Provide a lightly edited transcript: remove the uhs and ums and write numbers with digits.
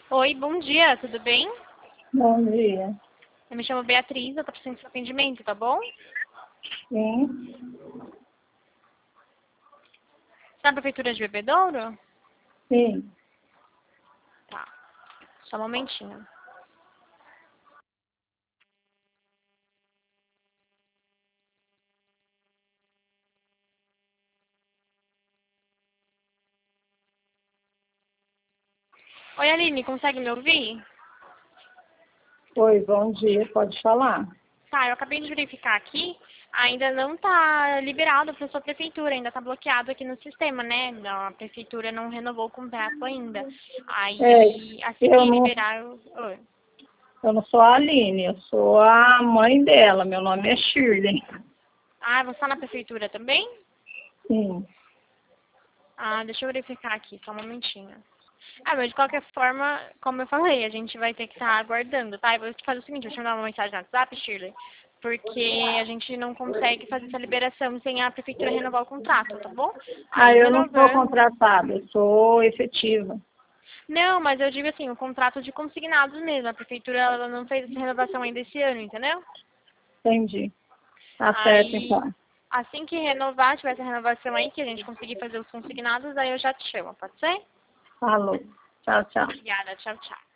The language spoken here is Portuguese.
Oi, bom dia, tudo bem? Bom dia. Eu me chamo Beatriz, eu tô precisando de seu atendimento, tá bom? Sim, Você tá na prefeitura de Bebedouro? sim. Tá, só um momentinho. Oi, Aline, consegue me ouvir? Oi, bom dia, pode falar. Tá, eu acabei de verificar aqui, ainda não tá liberado para sua prefeitura, ainda tá bloqueado aqui no sistema, né? A prefeitura não renovou o contrato ainda. É, Aí, assim eu que não, liberar, Oi. eu não sou a Aline, eu sou a mãe dela. Meu nome é Shirley. Ah, você tá na prefeitura também? Sim, Ah, deixa eu verificar aqui, só um momentinho. Ah, mas de qualquer forma, como eu falei, a gente vai ter que estar aguardando, tá? Eu vou te fazer o seguinte, eu vou te mandar uma mensagem no WhatsApp, Shirley, porque a gente não consegue fazer essa liberação sem a prefeitura renovar o contrato, tá bom? ah, Aí eu não sou renovando. contratada, eu sou efetiva. Não, mas eu digo assim, o contrato de consignados mesmo. A prefeitura ela não fez essa renovação ainda esse ano, entendeu? Entendi. Tá certo, Aí, então. assim que renovar, tiver essa renovação aí, que a gente conseguir fazer os consignados, aí eu já te chamo, pode ser? Falou. Tchau, tchau. Obrigada, tchau, tchau.